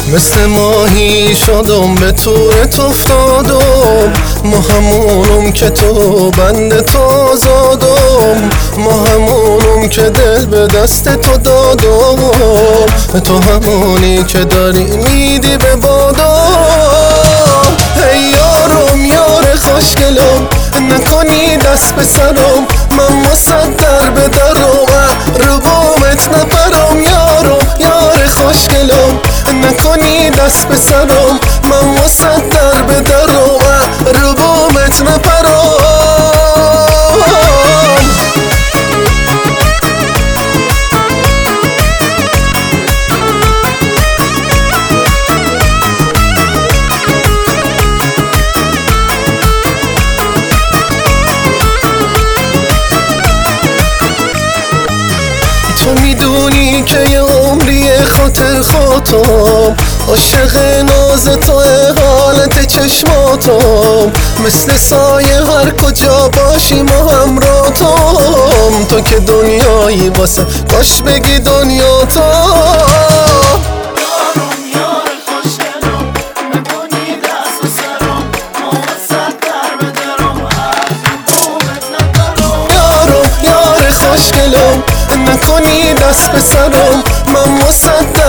مثل ماهی شدم به طورت افتادم، ما همونم که تو بند تو زادم، ما همونم که دل به دست تو دادم، تو همونی که داری میدی به بادم. ای یارم یار خوشگلم، نکنی دست به سرم، من واسه در به درم، رو بامت نپرم. یارم یار خوشگلم، نکنی دست به سرم، من واسه در به درم، رو بامت نپرم. تو میدونی که یه عمری خاطر خاطم، عاشق ناز تو حالت چشماتم، مثل سایه هر کجا باشی ما همراهتم، تو که دنیایی واسه باش بگی دنیا تو. نکنی دست به سرم، من واسه